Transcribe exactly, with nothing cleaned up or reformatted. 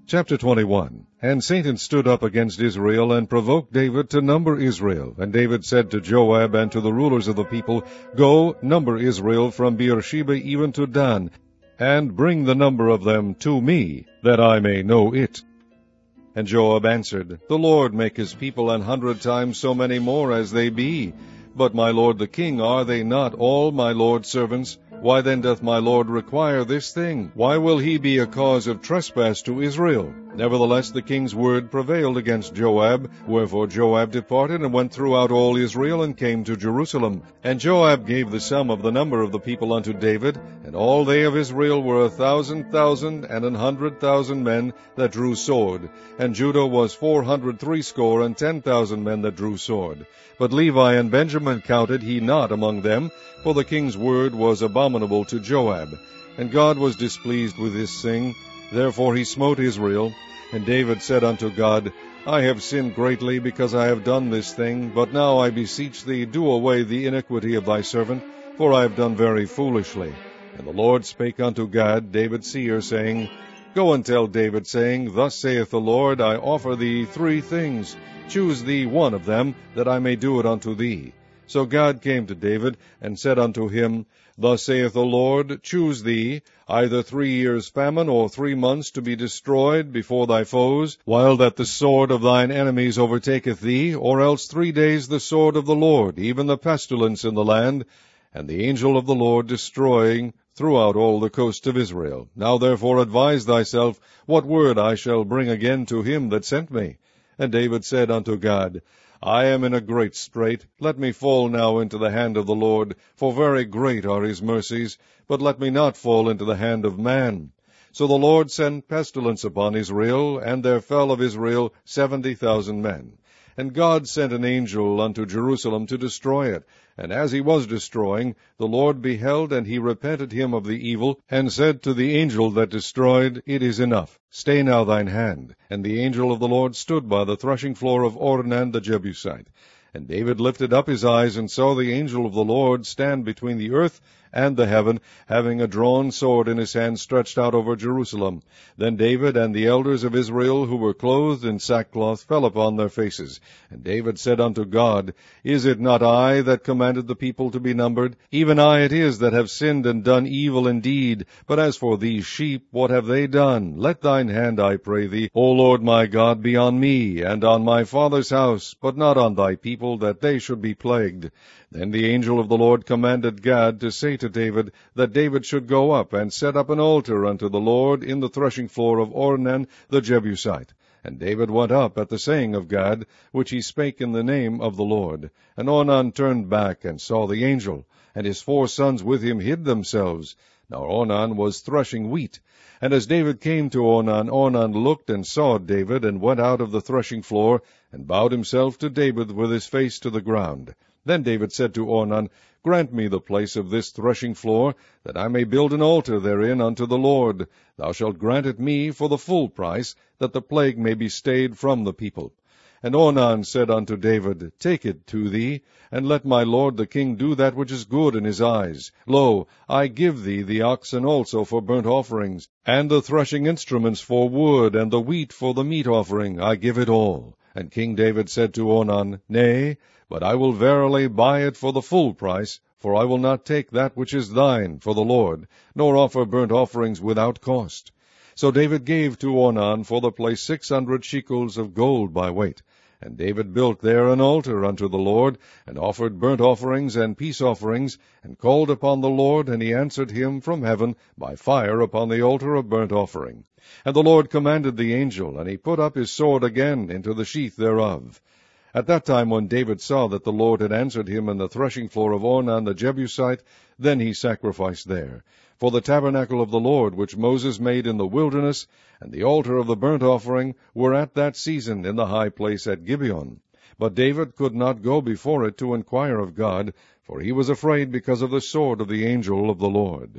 Chapter twenty-one. And Satan stood up against Israel, and provoked David to number Israel. And David said to Joab and to the rulers of the people, Go, number Israel from Beersheba even to Dan, and bring the number of them to me, that I may know it. And Joab answered, The Lord make his people an hundred times so many more as they be. But my lord the king, are they not all my lord's servants? Why then doth my lord require this thing? Why will he be a cause of trespass to Israel? Nevertheless the king's word prevailed against Joab. Wherefore Joab departed, and went throughout all Israel, and came to Jerusalem. And Joab gave the sum of the number of the people unto David, and all they of Israel were a thousand thousand, and an hundred thousand men that drew sword. And Judah was four hundred threescore, and ten thousand men that drew sword. But Levi and Benjamin counted he not among them, for the king's word was abominable to Joab. And God was displeased with this thing, therefore he smote Israel. And David said unto God, I have sinned greatly, because I have done this thing. But now I beseech thee, do away the iniquity of thy servant, for I have done very foolishly. And the Lord spake unto Gad, David's seer, saying, Go and tell David, saying, Thus saith the Lord, I offer thee three things. Choose thee one of them, that I may do it unto thee. So Gad came to David, and said unto him, Thus saith the Lord, Choose thee either three years' famine, or three months to be destroyed before thy foes, while that the sword of thine enemies overtaketh thee, or else three days the sword of the Lord, even the pestilence in the land, and the angel of the Lord destroying throughout all the coast of Israel. Now therefore advise thyself what word I shall bring again to him that sent me. And David said unto Gad, I am in a great strait. Let me fall now into the hand of the Lord, for very great are his mercies, but let me not fall into the hand of man. So the Lord sent pestilence upon Israel, and there fell of Israel seventy thousand men. And God sent an angel unto Jerusalem to destroy it. And as he was destroying, the Lord beheld, and he repented him of the evil, and said to the angel that destroyed, It is enough. Stay now thine hand. And the angel of the Lord stood by the threshing floor of Ornan the Jebusite. And David lifted up his eyes, and saw the angel of the Lord stand between the earth and the heaven, having a drawn sword in his hand stretched out over Jerusalem. Then David and the elders of Israel, who were clothed in sackcloth, fell upon their faces. And David said unto God, Is it not I that commanded the people to be numbered? Even I it is that have sinned and done evil indeed. But as for these sheep, what have they done? Let thine hand, I pray thee, O Lord my God, be on me, and on my father's house, but not on thy people, that they should be plagued. Then the angel of the Lord commanded Gad to say to David, that David should go up and set up an altar unto the Lord in the threshing floor of Ornan the Jebusite. And David went up at the saying of Gad, which he spake in the name of the Lord. And Ornan turned back, and saw the angel, and his four sons with him hid themselves. Now Ornan was threshing wheat. And as David came to Ornan, Ornan looked and saw David, and went out of the threshing floor, and bowed himself to David with his face to the ground. Then David said to Ornan, Grant me the place of this threshing floor, that I may build an altar therein unto the Lord. Thou shalt grant it me for the full price, that the plague may be stayed from the people. And Ornan said unto David, Take it to thee, and let my lord the king do that which is good in his eyes. Lo, I give thee the oxen also for burnt offerings, and the threshing instruments for wood, and the wheat for the meat offering. I give it all. And King David said to Ornan, Nay, but I will verily buy it for the full price, for I will not take that which is thine for the Lord, nor offer burnt offerings without cost. So David gave to Ornan for the place six hundred shekels of gold by weight. And David built there an altar unto the Lord, and offered burnt offerings and peace offerings, and called upon the Lord, and he answered him from heaven by fire upon the altar of burnt offering. And the Lord commanded the angel, and he put up his sword again into the sheath thereof. At that time when David saw that the Lord had answered him in the threshing floor of Ornan the Jebusite, then he sacrificed there. For the tabernacle of the Lord, which Moses made in the wilderness, and the altar of the burnt offering, were at that season in the high place at Gibeon. But David could not go before it to inquire of God, for he was afraid because of the sword of the angel of the Lord.